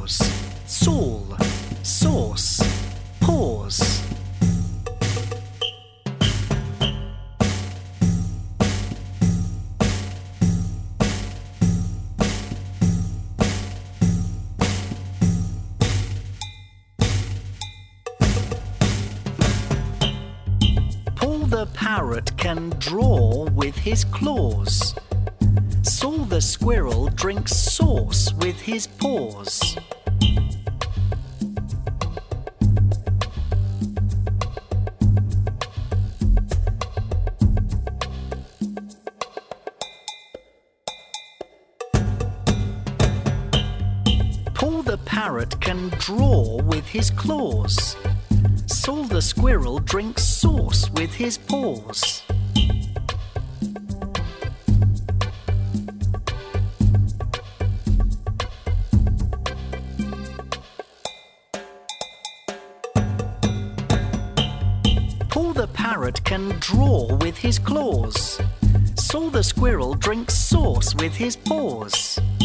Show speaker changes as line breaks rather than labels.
pause. Saul, sauce, pause. Paul the parrot can draw with his claws. Saul the squirrel drinks sauce with his paws. Paul the parrot can draw with his claws. Saul the squirrel drinks sauce with his paws. Paul the parrot can draw with his claws. Saul the squirrel drinks sauce with his paws.